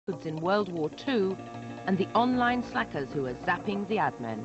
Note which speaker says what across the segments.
Speaker 1: in World War II, and the online slackers who are zapping the ad men.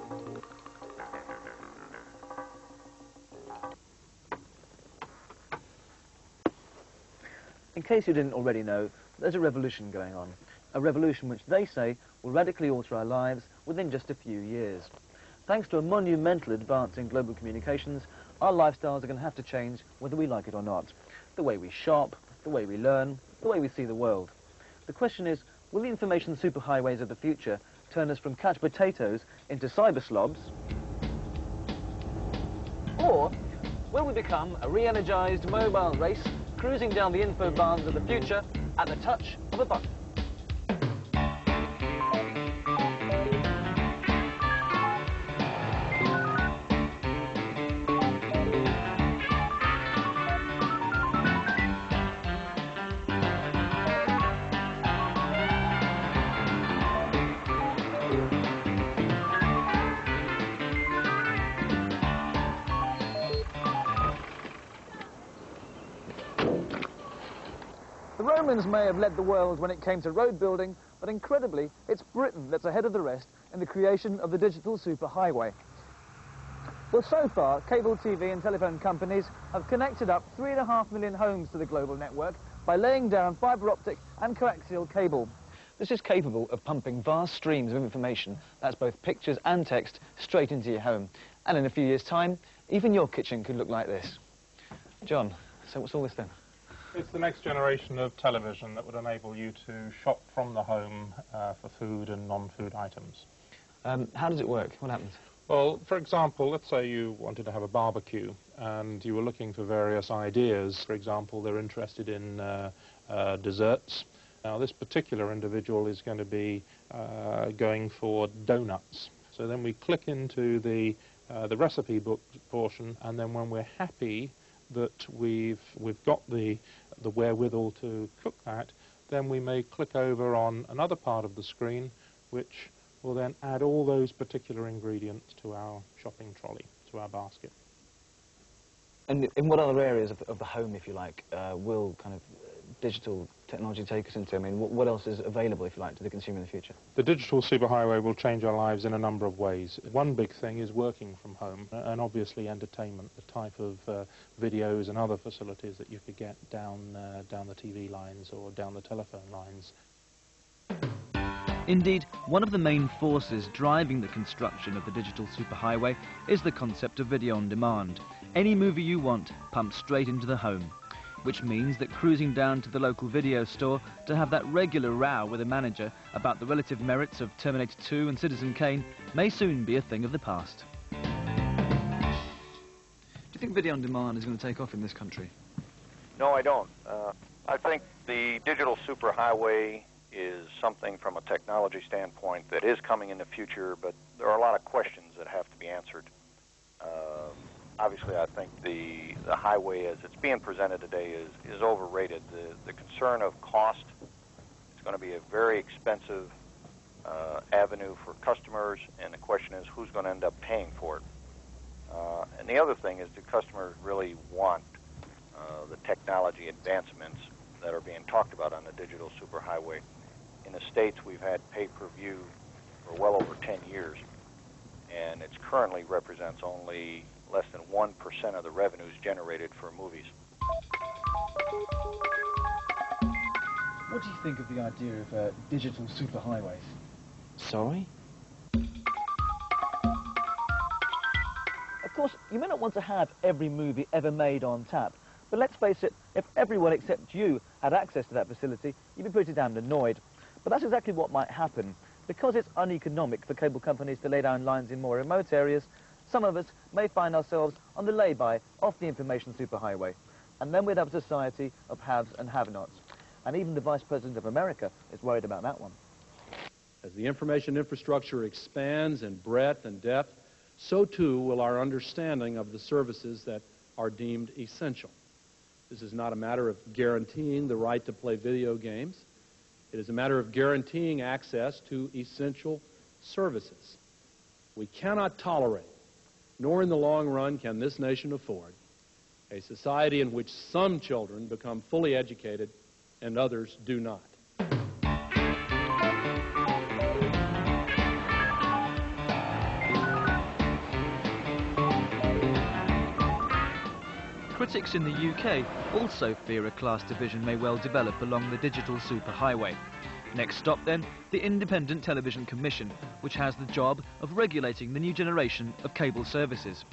Speaker 2: In case you didn't already know, there's a revolution going on. A revolution which they say will radically alter our lives within just a few years. Thanks to a monumental advance in global communications, our lifestyles are going to have to change whether we like it or not. The way we shop, the way we learn, the way we see the world. The question is, will the information superhighways of the future turn us from couch potatoes into cyber slobs? Or will we become a re-energized mobile race cruising down the info bars of the future at the touch of a button? The Romans may have led the world when it came to road building, but incredibly, it's Britain that's ahead of the rest in the creation of the digital superhighway. Well, so far, cable TV and telephone companies have connected up 3.5 million homes to the global network by laying down fibre optic and coaxial cable. This is capable of pumping vast streams of information, that's both pictures and text, straight into your home. And in a few years' time, even your kitchen could look like this. John, so what's all this then?
Speaker 3: It's the next generation of television that would enable you to shop from the home for food and non-food items.
Speaker 2: How does it work? What happens?
Speaker 3: Well, for example, let's say you wanted to have a barbecue and you were looking for various ideas. For example, they're interested in desserts. Now, this particular individual is going to be going for donuts. So then we click into the recipe book portion, and then when we're happy that we've got the wherewithal to cook that, then we may click over on another part of the screen which will then add all those particular ingredients to our shopping trolley, to our basket.
Speaker 2: And in what other areas of the home, if you like, will kind of digital technology take us into? I mean, what else is available, if you like, to the consumer in the future?
Speaker 3: The digital superhighway will change our lives in a number of ways. One big thing is working from home, and obviously entertainment, the type of videos and other facilities that you could get down the TV lines or down the telephone lines.
Speaker 4: Indeed, one of the main forces driving the construction of the digital superhighway is the concept of video on demand. Any movie you want, pumped straight into the home. Which means that cruising down to the local video store to have that regular row with a manager about the relative merits of Terminator 2 and Citizen Kane may soon be a thing of the past. Do you think video on demand is going to take off in this country?
Speaker 5: No, I don't. I think the digital superhighway is something from a technology standpoint that is coming in the future, but there are a lot of questions that have to be answered. Obviously, I think the highway as it's being presented today is overrated. The concern of cost, it's going to be a very expensive avenue for customers, and the question is who's going to end up paying for it. And the other thing is, do customers really want the technology advancements that are being talked about on the digital superhighway? In the States, we've had pay-per-view for well over 10 years, and it currently represents only less than 1% of the revenues generated for movies.
Speaker 2: What do you think of the idea of digital superhighways?
Speaker 4: Sorry?
Speaker 2: Of course, you may not want to have every movie ever made on tap, but let's face it, if everyone except you had access to that facility, you'd be pretty damned annoyed. But that's exactly what might happen. Because it's uneconomic for cable companies to lay down lines in more remote areas, some of us may find ourselves on the lay-by off the information superhighway. And then we'd have a society of haves and have-nots. And even the Vice President of America is worried about that one.
Speaker 6: As the information infrastructure expands in breadth and depth, so too will our understanding of the services that are deemed essential. This is not a matter of guaranteeing the right to play video games. It is a matter of guaranteeing access to essential services. We cannot tolerate, nor in the long run can this nation afford, a society in which some children become fully educated and others do not.
Speaker 4: critics in the UK also fear a class division may well develop along the digital superhighway. Next stop then, the Independent Television Commission, which has the job of regulating the new generation of cable services.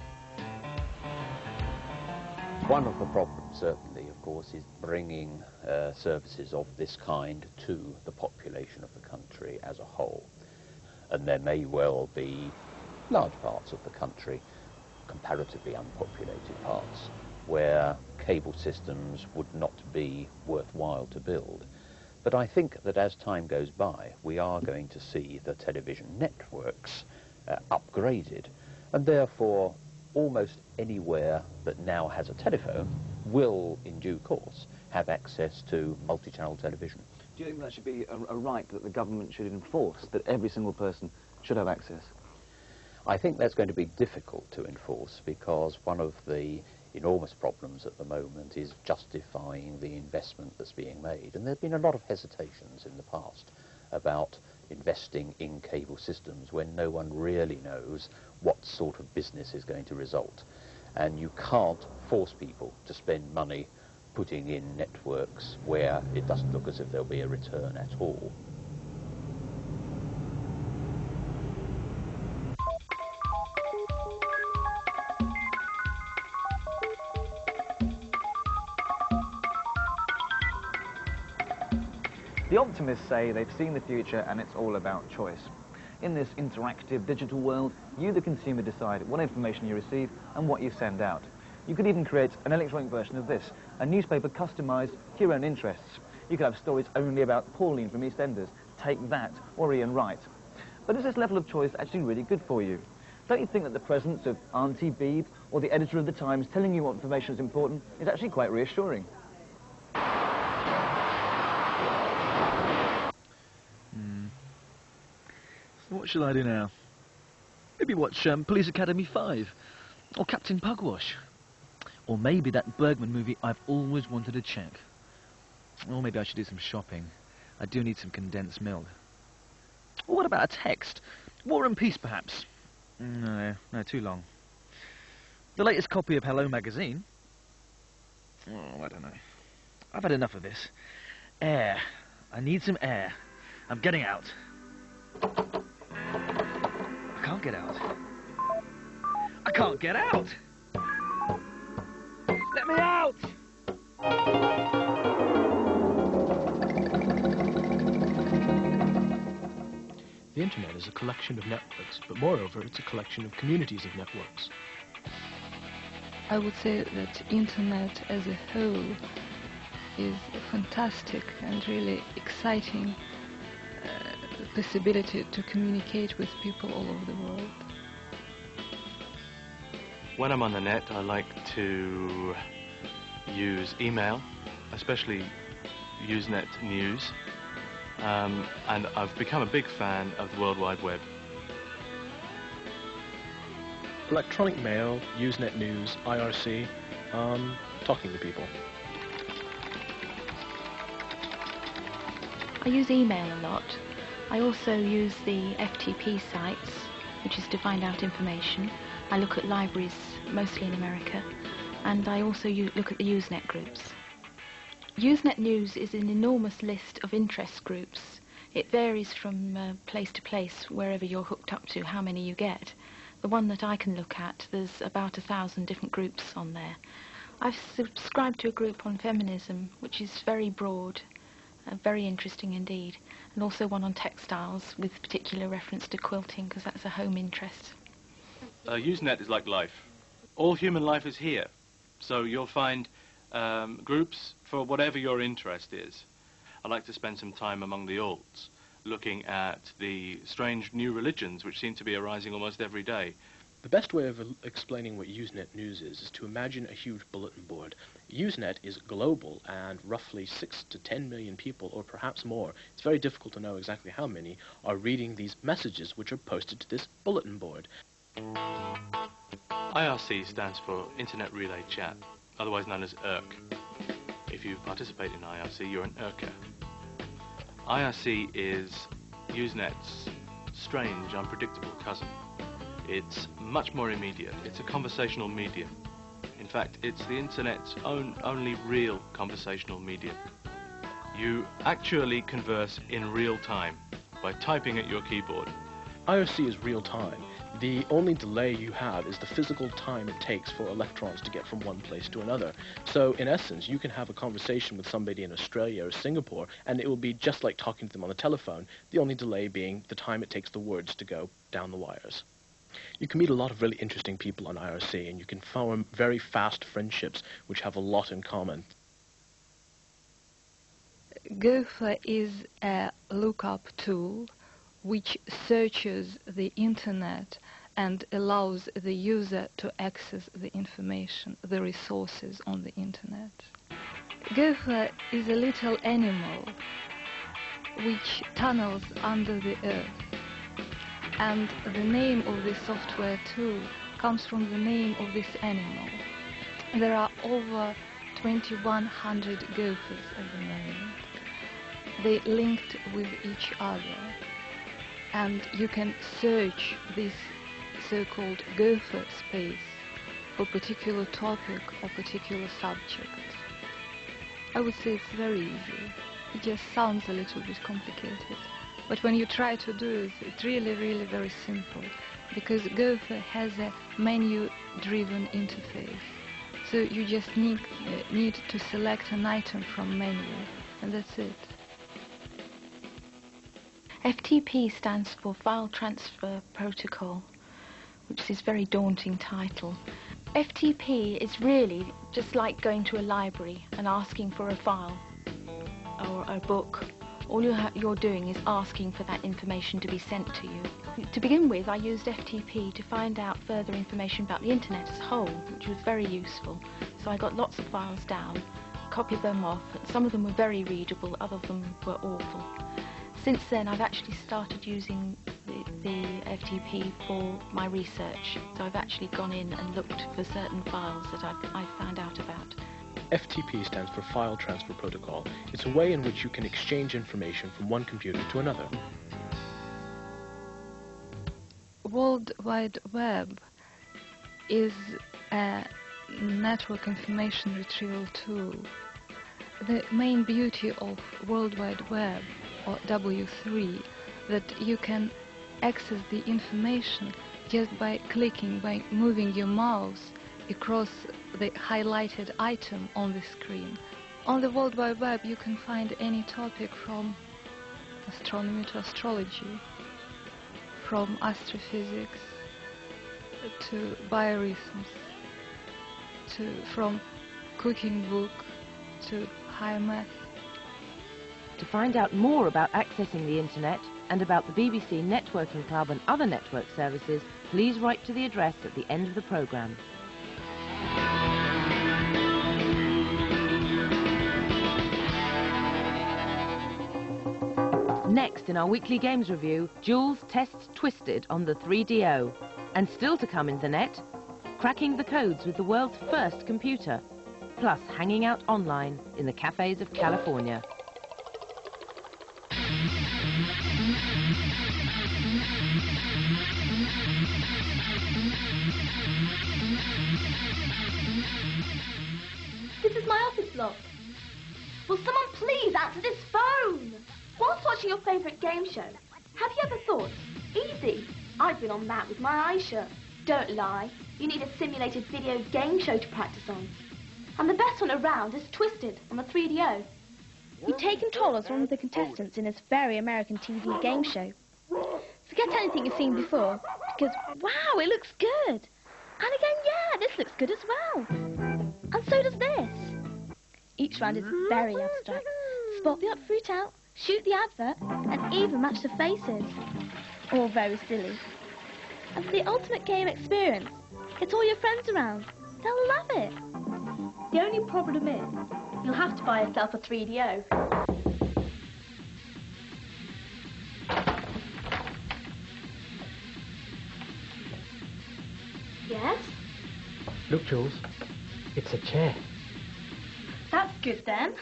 Speaker 7: One of the problems, certainly, of course, is bringing services of this kind to the population of the country as a whole. And there may well be large parts of the country, comparatively unpopulated parts, where cable systems would not be worthwhile to build. But I think that as time goes by, we are going to see the television networks upgraded, and therefore almost anywhere that now has a telephone will, in due course, have access to multi-channel television.
Speaker 2: Do you think that should be a right that the government should enforce, that every single person should have access?
Speaker 7: I think that's going to be difficult to enforce because one of the enormous problems at the moment is justifying the investment that's being made. And there have been a lot of hesitations in the past about investing in cable systems when no one really knows what sort of business is going to result. And you can't force people to spend money putting in networks where it doesn't look as if there'll be a return at all.
Speaker 2: The optimists say they've seen the future and it's all about choice. In this interactive digital world, you, the consumer, decide what information you receive and what you send out. You could even create an electronic version of this, a newspaper customised to your own interests. You could have stories only about Pauline from EastEnders, Take That, or Ian Wright. But is this level of choice actually really good for you? Don't you think that the presence of Auntie Beeb or the editor of The Times telling you what information is important is actually quite reassuring?
Speaker 4: What shall I do now? Maybe watch Police Academy 5, or Captain Pugwash, or maybe that Bergman movie I've always wanted to check. Or maybe I should do some shopping. I do need some condensed milk. Or what about a text? War and Peace, perhaps? No, too long. The latest copy of Hello magazine? Oh, I don't know. I've had enough of this. Air. I need some air. I'm getting out. I can't get out. I can't get out! Let me out!
Speaker 8: The internet is a collection of networks, but moreover, it's a collection of communities of networks.
Speaker 9: I would say that internet as a whole is fantastic and really exciting possibility to communicate with people all over the world.
Speaker 10: When I'm on the net, I like to use email, especially Usenet News, and I've become a big fan of the World Wide Web.
Speaker 8: Electronic mail, Usenet News, IRC, talking to people.
Speaker 11: I use email a lot. I also use the FTP sites, which is to find out information. I look at libraries, mostly in America, and I also look at the Usenet groups. Usenet News is an enormous list of interest groups. It varies from place to place, wherever you're hooked up to, how many you get. The one that I can look at, there's about 1,000 different groups on there. I've subscribed to a group on feminism, which is very broad, very interesting indeed, and also one on textiles with particular reference to quilting, because that's a home interest.
Speaker 10: Usenet is like life. All human life is here, so you'll find groups for whatever your interest is. I like to spend some time among the alts, looking at the strange new religions which seem to be arising almost every day.
Speaker 8: The best way of explaining what Usenet News is to imagine a huge bulletin board. Usenet is global, and roughly 6 to 10 million people, or perhaps more, it's very difficult to know exactly how many, are reading these messages which are posted to this bulletin board.
Speaker 10: IRC stands for Internet Relay Chat, otherwise known as IRC. If you participate in IRC, you're an IRCer. IRC is Usenet's strange, unpredictable cousin. It's much more immediate. It's a conversational medium. In fact, it's the internet's only real conversational medium. You actually converse in real time by typing at your keyboard.
Speaker 8: IRC is real time. The only delay you have is the physical time it takes for electrons to get from one place to another. So, in essence, you can have a conversation with somebody in Australia or Singapore, and it will be just like talking to them on the telephone, the only delay being the time it takes the words to go down the wires. You can meet a lot of really interesting people on IRC, and you can form very fast friendships which have a lot in common.
Speaker 9: Gopher is a lookup tool which searches the internet and allows the user to access the information, the resources on the internet. Gopher is a little animal which tunnels under the earth, and the name of this software tool comes from the name of this animal. There are over 2,100 gophers at the moment. They linked with each other, and you can search this so-called gopher space for particular topic or particular subject. I would say it's very easy. It just sounds a little bit complicated, but when you try to do it, it's really, really very simple, because Gopher has a menu-driven interface. So you just need to select an item from menu, and that's it.
Speaker 11: FTP stands for File Transfer Protocol, which is a very daunting title. FTP is really just like going to a library and asking for a file or a book. All you're doing is asking for that information to be sent to you. To begin with, I used FTP to find out further information about the internet as a whole, which was very useful. So I got lots of files down, copied them off. Some of them were very readable, other of them were awful. Since then, I've actually started using the FTP for my research. So I've actually gone in and looked for certain files that I've found out about.
Speaker 8: FTP stands for File Transfer Protocol. It's a way in which you can exchange information from one computer to another.
Speaker 9: World Wide Web is a network information retrieval tool. The main beauty of World Wide Web, or W3, that you can access the information just by clicking, by moving your mouse across the highlighted item on the screen. On the World Wide Web you can find any topic from astronomy to astrology, from astrophysics to biorhythms, from cooking book to high math.
Speaker 1: To find out more about accessing the internet and about the BBC Networking Club and other network services, please write to the address at the end of the programme. Next in our weekly games review, Jules tests Twisted on the 3DO. And still to come in the net, cracking the codes with the world's first computer, plus hanging out online in the cafes of California.
Speaker 12: This is my office block. Will someone please answer this phone? Whilst watching your favourite game show, have you ever thought, easy, I've been on that with my Aisha. Don't lie, you need a simulated video game show to practice on. And the best one around is Twisted on the 3DO.
Speaker 13: You take control as one of the contestants in this very American TV game show. Forget anything you've seen before, because, wow, it looks good. And again, yeah, this looks good as well. And so does this. Each round is very abstract. Spot the upfruit out, shoot the advert, and even match the faces. All very silly. And for the ultimate game experience, get all your friends around. They'll love it.
Speaker 12: The only problem is, you'll have to buy yourself a 3DO. Yes?
Speaker 14: Look, Jules, it's a chair.
Speaker 12: That's good then.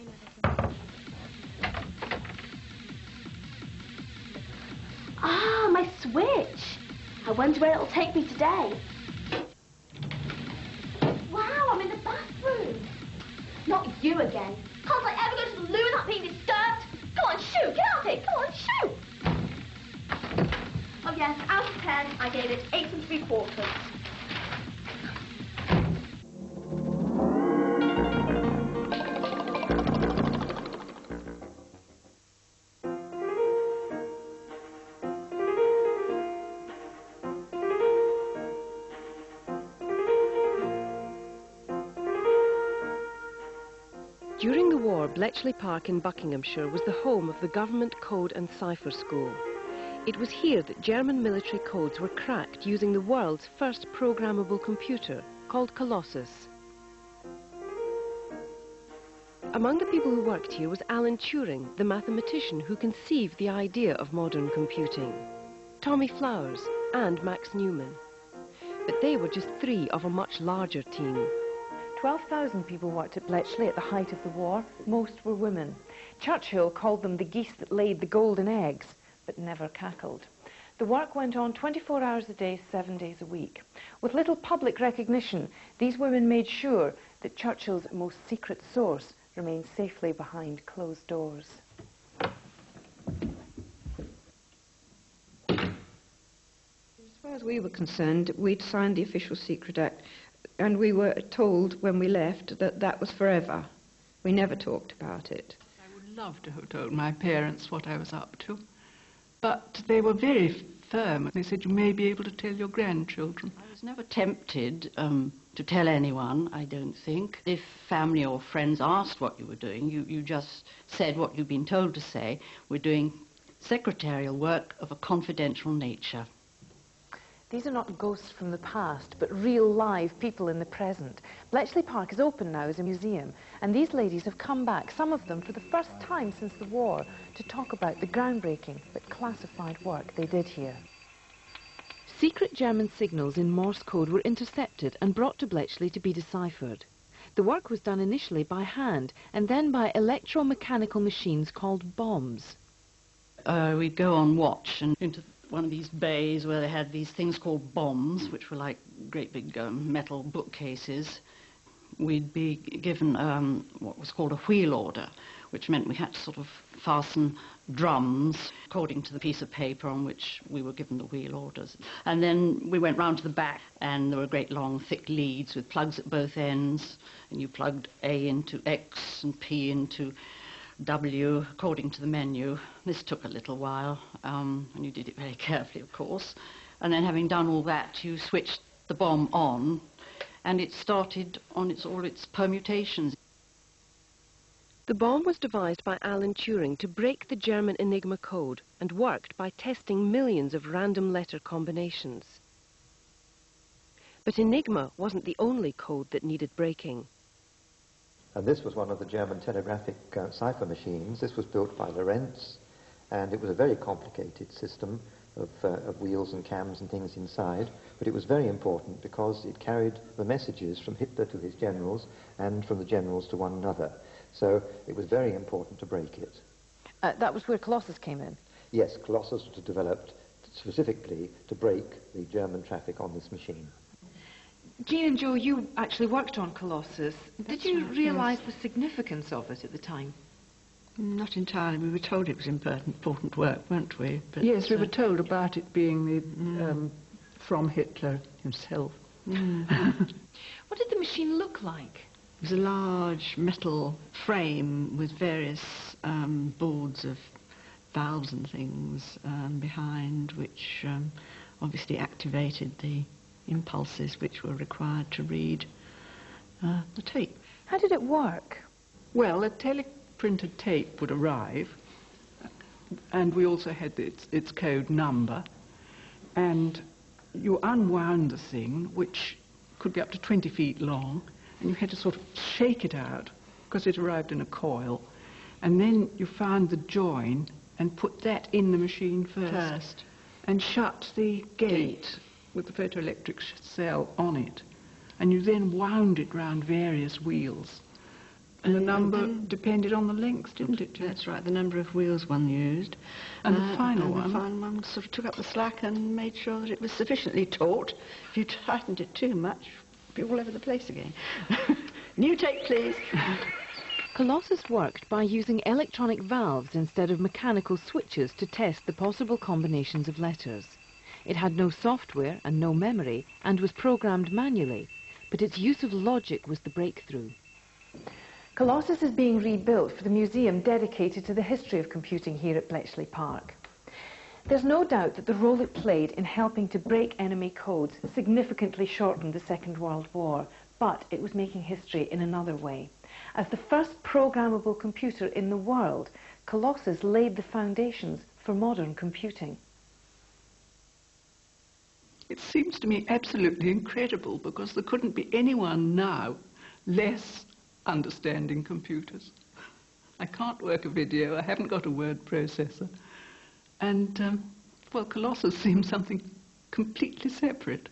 Speaker 12: Ah, my Switch. I wonder where it'll take me today. Wow, Not you again. Can't I ever go to the loo without being disturbed? Come on, shoot! Get out of here! Come on, shoot! Oh yes, out of 10, I gave it 8 3/4.
Speaker 15: During the war, Bletchley Park in Buckinghamshire was the home of the Government Code and Cipher School. It was here that German military codes were cracked using the world's first programmable computer, called Colossus. Among the people who worked here was Alan Turing, the mathematician who conceived the idea of modern computing, Tommy Flowers and Max Newman. But they were just 3 of a much larger team.
Speaker 16: 12,000 people worked at Bletchley at the height of the war. Most were women. Churchill called them the geese that laid the golden eggs, but never cackled. The work went on 24 hours a day, 7 days a week. With little public recognition, these women made sure that Churchill's most secret source remained safely behind closed doors.
Speaker 17: As far as we were concerned, we'd signed the Official Secret Act, and we were told when we left that that was forever. We never talked about it.
Speaker 18: I would love to have told my parents what I was up to, but they were very firm. They said, you may be able to tell your grandchildren.
Speaker 19: I was never tempted to tell anyone, I don't think. If family or friends asked what you were doing, you just said what you'd been told to say. We're doing secretarial work of a confidential nature.
Speaker 16: These are not ghosts from the past, but real live people in the present. Bletchley Park is open now as a museum, and these ladies have come back, some of them for the first time since the war, to talk about the groundbreaking but classified work they did here.
Speaker 15: Secret German signals in Morse code were intercepted and brought to Bletchley to be deciphered. The work was done initially by hand and then by electromechanical machines called bombs.
Speaker 19: We'd go on watch and into one of these bays where they had these things called bombs, which were like great big metal bookcases. We'd be given what was called a wheel order, which meant we had to sort of fasten drums according to the piece of paper on which we were given the wheel orders. And then we went round to the back, and there were great long thick leads with plugs at both ends, and you plugged A into X and P into W according to the menu. This took a little while, and you did it very carefully, of course. And then having done all that, you switched the bomb on, and it started on all its permutations.
Speaker 15: The bomb was devised by Alan Turing to break the German Enigma code and worked by testing millions of random letter combinations. But Enigma wasn't the only code that needed breaking.
Speaker 20: And this was one of the German telegraphic cipher machines. This was built by Lorentz, and it was a very complicated system of wheels and cams and things inside, but it was very important because it carried the messages from Hitler to his generals and from the generals to one another. So it was very important to break it.
Speaker 16: That was where Colossus came in?
Speaker 20: Yes, Colossus was developed specifically to break the German traffic on this machine.
Speaker 16: Jean and Joe, you actually worked on Colossus. Did you
Speaker 17: right,
Speaker 16: realise
Speaker 17: yes.
Speaker 16: the significance of it at the time?
Speaker 17: Not entirely. We were told it was important work, weren't we? But,
Speaker 18: Yes, we were told about it being the, from Hitler himself.
Speaker 16: What did the machine look like?
Speaker 17: It was a large metal frame with various boards of valves and things behind, which obviously activated the impulses which were required to read the tape.
Speaker 16: How did it work?
Speaker 18: Well, a teleprinted tape would arrive, and we also had its code number, and you unwound the thing, which could be up to 20 feet long, and you had to sort of shake it out because it arrived in a coil, and then you found the join and put that in the machine first. And shut the gate with the photoelectric cell on it, and you then wound it round various wheels. And the number depended on the length, didn't it?
Speaker 17: That's right, the number of wheels one used.
Speaker 18: And the final one?
Speaker 17: The final one sort of took up the slack and made sure that it was sufficiently taut. If you tightened it too much, it'd be all over the place again. New tape, please.
Speaker 15: Colossus worked by using electronic valves instead of mechanical switches to test the possible combinations of letters. It had no software and no memory and was programmed manually, but its use of logic was the breakthrough.
Speaker 16: Colossus is being rebuilt for the museum dedicated to the history of computing here at Bletchley Park. There's no doubt that the role it played in helping to break enemy codes significantly shortened the Second World War, but it was making history in another way. As the first programmable computer in the world, Colossus laid the foundations for modern computing.
Speaker 18: It seems to me absolutely incredible because there couldn't be anyone now less understanding computers. I can't work a video, I haven't got a word processor. And, well, Colossus seems something completely separate.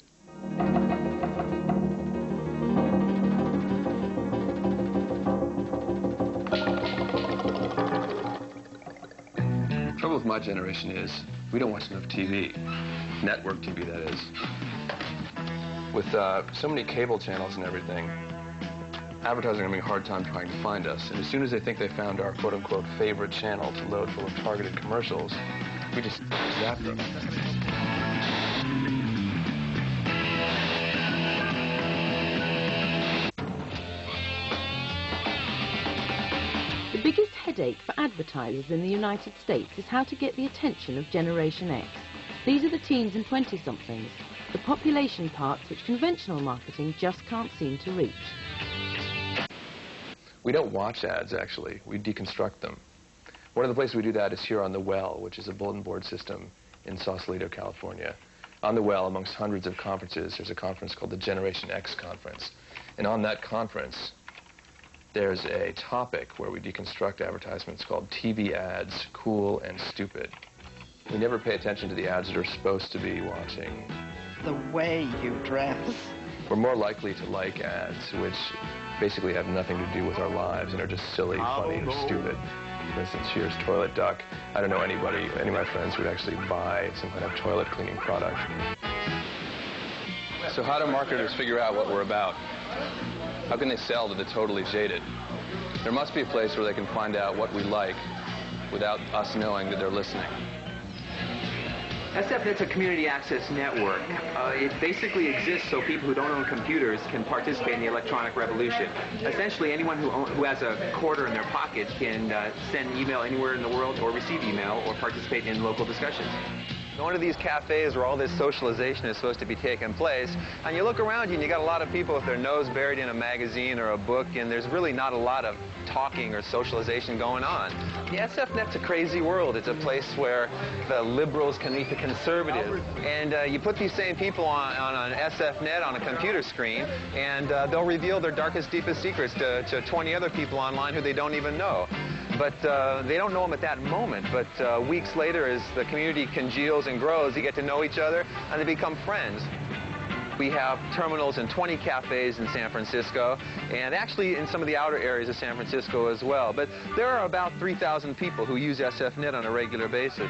Speaker 21: The trouble with my generation is we don't watch enough TV. Network TV, that is. With so many cable channels and everything, advertisers are having a hard time trying to find us. And as soon as they think they found our quote-unquote favorite channel to load full of targeted commercials, we just zap them.
Speaker 1: The biggest headache for advertisers in the United States is how to get the attention of Generation X. These are the teens and 20-somethings, the population parts which conventional marketing just can't seem to reach.
Speaker 21: We don't watch ads, actually. We deconstruct them. One of the places we do that is here on The Well, which is a bulletin board system in Sausalito, California. On The Well, amongst hundreds of conferences, there's a conference called the Generation X Conference. And on that conference, there's a topic where we deconstruct advertisements called TV ads, cool and stupid. We never pay attention to the ads that are supposed to be watching.
Speaker 22: The way you dress.
Speaker 21: We're more likely to like ads which basically have nothing to do with our lives and are just silly, funny, or stupid. For instance, here's Toilet Duck. I don't know any of my friends who would actually buy some kind of toilet cleaning product. So how do marketers figure out what we're about? How can they sell to the totally jaded? There must be a place where they can find out what we like without us knowing that they're listening.
Speaker 23: SFNet's a community access network. It basically exists so people who don't own computers can participate in the electronic revolution. Essentially, anyone who has a quarter in their pocket can send email anywhere in the world or receive email or participate in local discussions.
Speaker 24: Going to these cafes where all this socialization is supposed to be taking place, and you look around you and you got a lot of people with their nose buried in a magazine or a book, and there's really not a lot of talking or socialization going on. The SFNet's a crazy world. It's a place where the liberals can meet the conservatives. And you put these same people on an SFNet on a computer screen, and they'll reveal their darkest, deepest secrets to 20 other people online who they don't even know. But they don't know them at that moment. But weeks later, as the community congeals and grows, they get to know each other, and they become friends. We have terminals in 20 cafes in San Francisco, and actually in some of the outer areas of San Francisco as well. But there are about 3,000 people who use SFNet on a regular basis.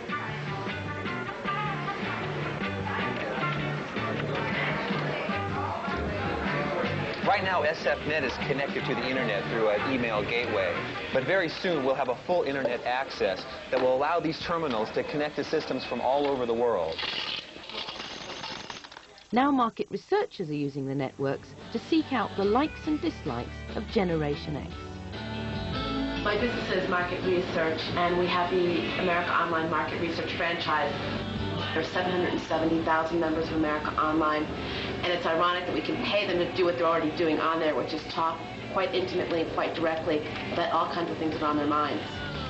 Speaker 24: Right now, SFNet is connected to the internet through an email gateway. But very soon, we'll have a full internet access that will allow these terminals to connect to systems from all over the world.
Speaker 1: Now market researchers are using the networks to seek out the likes and dislikes of Generation X.
Speaker 25: My business is market research, and we have the America Online Market Research franchise. There's 770,000 members of America Online, and it's ironic that we can pay them to do what they're already doing on there, which is talk quite intimately and quite directly about all kinds of things that are on their minds.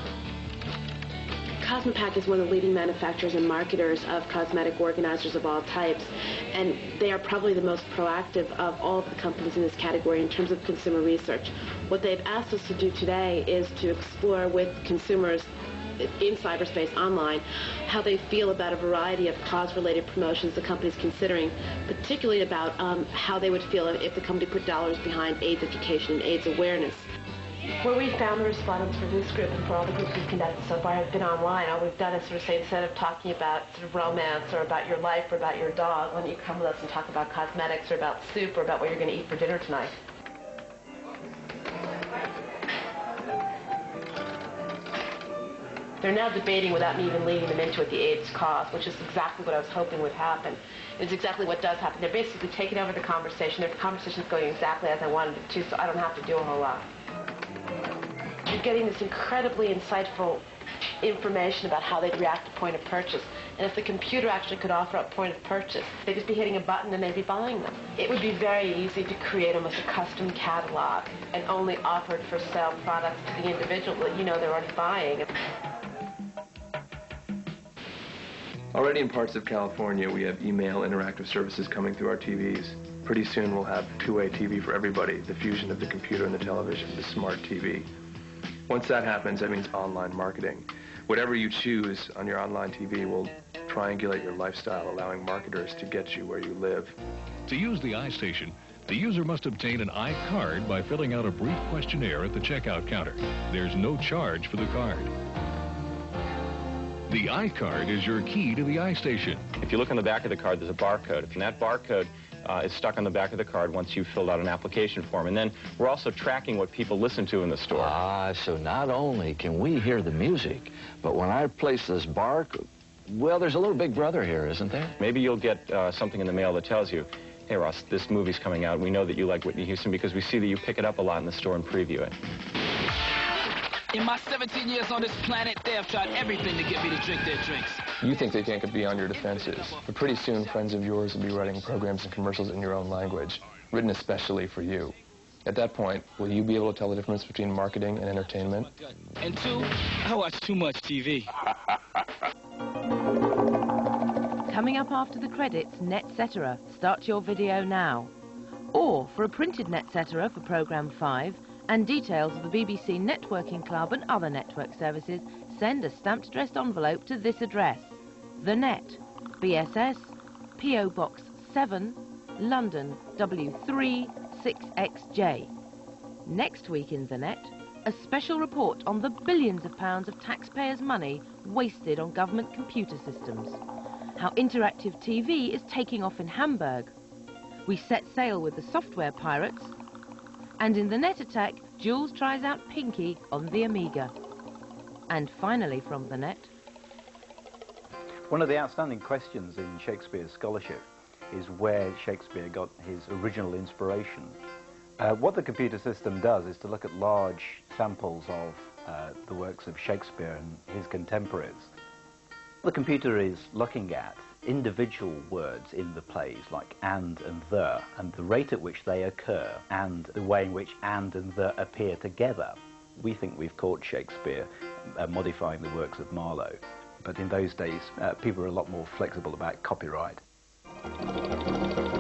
Speaker 25: Cosmopac is one of the leading manufacturers and marketers of cosmetic organizers of all types, and they are probably the most proactive of all of the companies in this category in terms of consumer research. What they've asked us to do today is to explore with consumers in cyberspace online how they feel about a variety of cause-related promotions the company's considering, particularly about how they would feel if the company put dollars behind AIDS education and AIDS awareness. Where we found the respondents for this group and for all the groups we've conducted so far have been online. All we've done is sort of say, instead of talking about sort of romance or about your life or about your dog, why don't you come with us and talk about cosmetics or about soup or about what you're going to eat for dinner tonight? They're now debating without me even leading them into it the AIDS cause, which is exactly what I was hoping would happen. It's exactly what does happen. They're basically taking over the conversation. Their conversation's going exactly as I wanted it to, so I don't have to do a whole lot. You're getting this incredibly insightful information about how they'd react to point of purchase. And if the computer actually could offer up point of purchase, they'd just be hitting a button and they'd be buying them. It would be very easy to create almost a custom catalog and only offered for sale products to the individual that you know they're already buying.
Speaker 21: Already in parts of California, we have email interactive services coming through our TVs. Pretty soon we'll have two-way TV for everybody, the fusion of the computer and the television, the smart TV. Once that happens, that means online marketing. Whatever you choose on your online TV will triangulate your lifestyle, allowing marketers to get you where you live.
Speaker 2: To use the iStation, the user must obtain an iCard by filling out a brief questionnaire at the checkout counter. There's no charge for the card. The iCard is your key to the iStation.
Speaker 3: If you look on the back of the card, there's a barcode. And that barcode is stuck on the back of the card once you've filled out an application form. And then we're also tracking what people listen to in the store.
Speaker 5: So not only can we hear the music, but when I place this barcode, well, there's a little big brother here, isn't there?
Speaker 3: Maybe you'll get something in the mail that tells you, hey, Ross, this movie's coming out. We know that you like Whitney Houston because we see that you pick it up a lot in the store and preview it.
Speaker 6: In my 17 years on this planet, they have tried everything to get me to drink their drinks.
Speaker 21: You think they can't be on your defenses, but pretty soon friends of yours will be writing programs and commercials in your own language, written especially for you. At that point, will you be able to tell the difference between marketing and entertainment?
Speaker 6: And two, I watch too much TV.
Speaker 1: Coming up after the credits, NetCetera. Start your video now. Or for a printed NetCetera for Programme 5, and details of the BBC Networking Club and other network services, send a stamped addressed envelope to this address. The Net, BSS, PO Box 7, London W36XJ. Next week in The Net, a special report on the billions of pounds of taxpayers' money wasted on government computer systems. How interactive TV is taking off in Hamburg. We set sail with the software pirates. And in The Net Attack, Jules tries out Pinky on the Amiga. And finally from The Net.
Speaker 7: One of the outstanding questions in Shakespeare's scholarship is where Shakespeare got his original inspiration. What the computer system does is to look at large samples of the works of Shakespeare and his contemporaries. The computer is looking at individual words in the plays like and the rate at which they occur, and the way in which and the appear together. We think we've caught Shakespeare modifying the works of Marlowe, but in those days people were a lot more flexible about copyright.